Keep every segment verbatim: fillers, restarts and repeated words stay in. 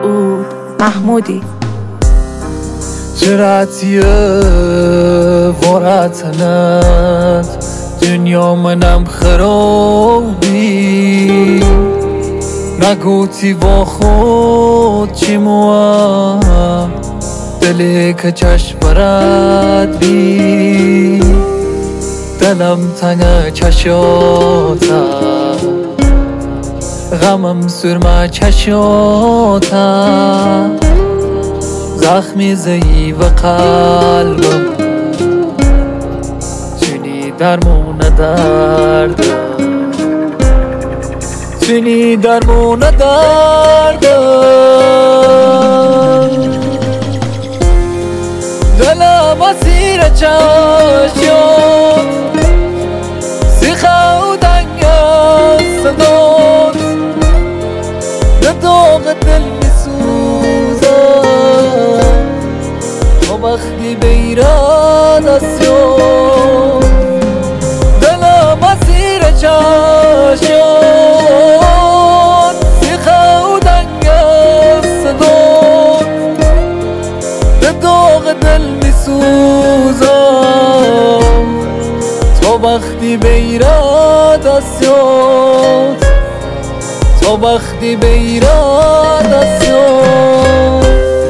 مسعود محمودی. جرأتیه وراتنت دنیا منم خرابی نگوتی با خود چی موام دلی که چشم برد بی دلم تنگ چشاتا غمم سرما چشاتا زخمی زی و قلبم چنی درمون دردم چنی درمون دردم دلم اسیر چشم سیخه و دنگ صدات به داغ دل میسوزم تا وقتی بیرادسیون دلم اسیر چشم سیخه و دنگ صدات به داغ دل میسوزم تا وقتی بیرادسیون تا وقتی بیرادسیون.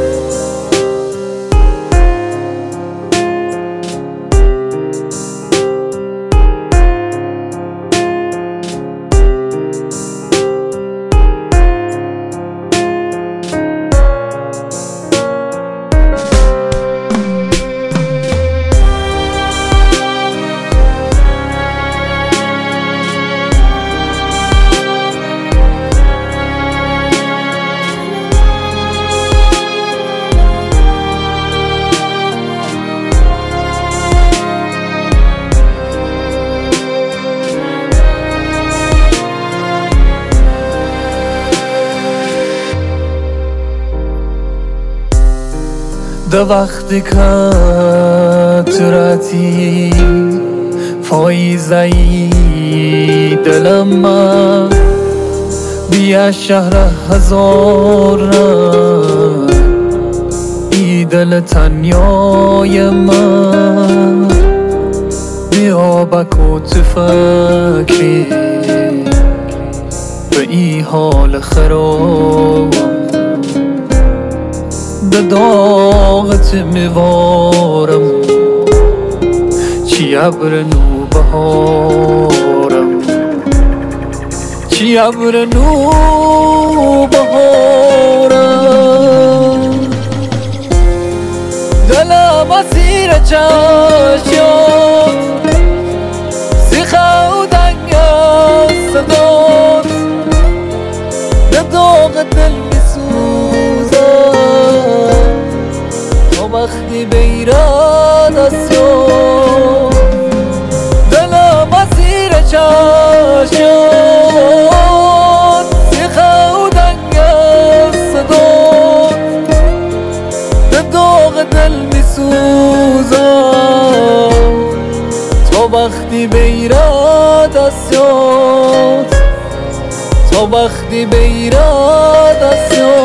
ده وقتی که تراتی فایزهی دلم من بیا شهر هزار رنگ ای دل تنیای من بیا بکو تو فکری به ای حال خرابم به داغت میوارم چی ابر نو بهارم چی ابر نو بهارم دلم اسیر چشم سیخه و دنگ صدات به داغ دل وقتی بیرادسیون دلم اسیر چشم سیخه و دنگ صدات به داغ دل میسوزم تا وقتی بیرادسیون تا وقتی بیرادسیون.